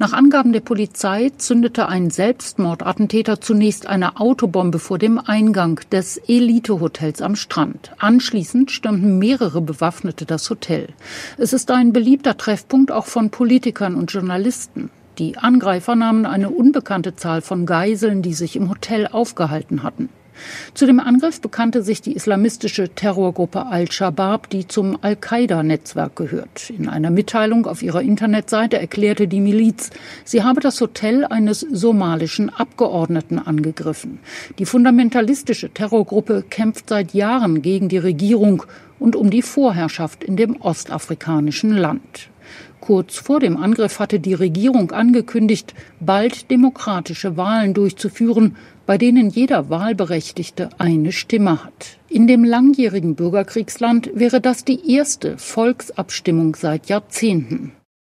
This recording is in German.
Nach Angaben der Polizei zündete ein Selbstmordattentäter zunächst eine Autobombe vor dem Eingang des Elite-Hotels am Strand. Anschließend stürmten mehrere Bewaffnete das Hotel. Es ist ein beliebter Treffpunkt auch von Politikern und Journalisten. Die Angreifer nahmen eine unbekannte Zahl von Geiseln, die sich im Hotel aufgehalten hatten. Zu dem Angriff bekannte sich die islamistische Terrorgruppe Al-Shabaab, die zum Al-Qaida-Netzwerk gehört. In einer Mitteilung auf ihrer Internetseite erklärte die Miliz, sie habe das Hotel eines somalischen Abgeordneten angegriffen. Die fundamentalistische Terrorgruppe kämpft seit Jahren gegen die Regierung und um die Vorherrschaft in dem ostafrikanischen Land. Kurz vor dem Angriff hatte die Regierung angekündigt, bald demokratische Wahlen durchzuführen, bei denen jeder Wahlberechtigte eine Stimme hat. In dem langjährigen Bürgerkriegsland wäre das die erste Volksabstimmung seit Jahrzehnten.